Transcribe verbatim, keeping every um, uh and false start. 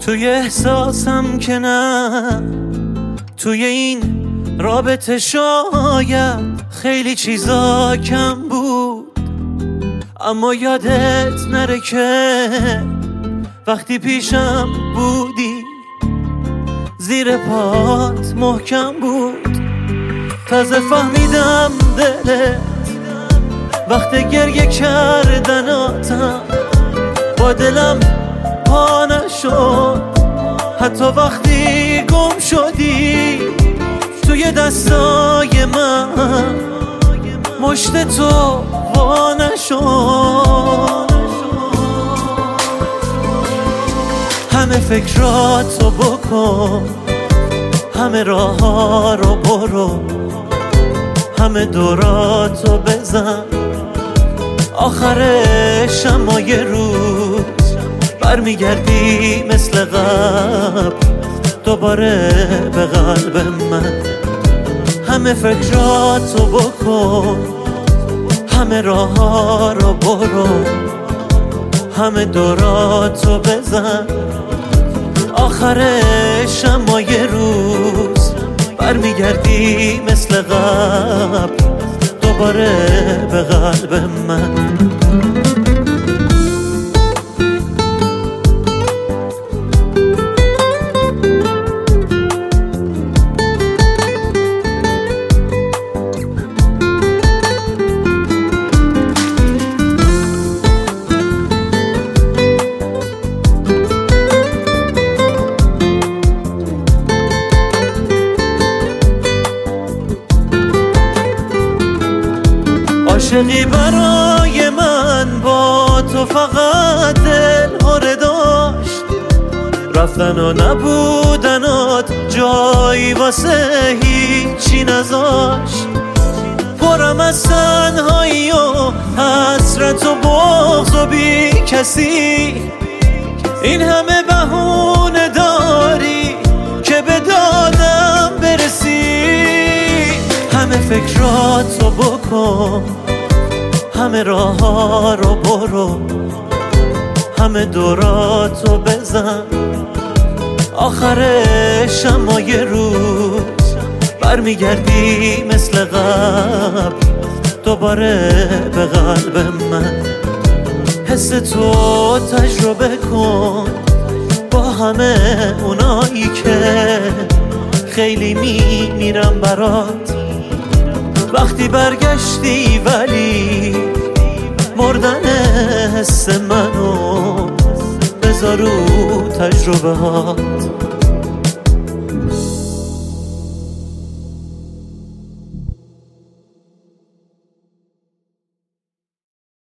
توی احساسم که نه، توی این رابطه شاید خیلی چیزا کم بود، اما یادت نره که وقتی پیشم بودی زیر پات محکم بود. تازه فهمیدم دلت وقت گریه کردناتم با دلم پا نشد، حتی وقتی گم شدی توی دستای من مشت تو وا نشد. همه فکراتو بکن، همه راه ها رو برو، همه دوراتو بزن، آخرش اما یه روز برمیگردی مثل قبل دوباره به قلب من. همه فکراتو بکن، همه راه ها رو برو، همه دوراتو بزن، آخرش اما یه روز برمیگردی مثل قبل دوباره به قلب من. عاشقی برای من با تو فقط دل هره داشت، رفتن و نبودنات جایی واسه هیچی نذاشت. پرم از تنهایی و حسرت و بغض و بی کسی، این همه بهونه داری که به دادم برسی. همه فکراتو بکن، همه راه ها رو برو، همه دوراتو بزن، آخرش اما یه روز برمیگردی مثل قبل دوباره به قلب من. حس تو تجربه کن با همه اونایی که خیلی میمیرم برات، وقتی برگشتی ولی مردن حس منو بذار رو تجربه هات.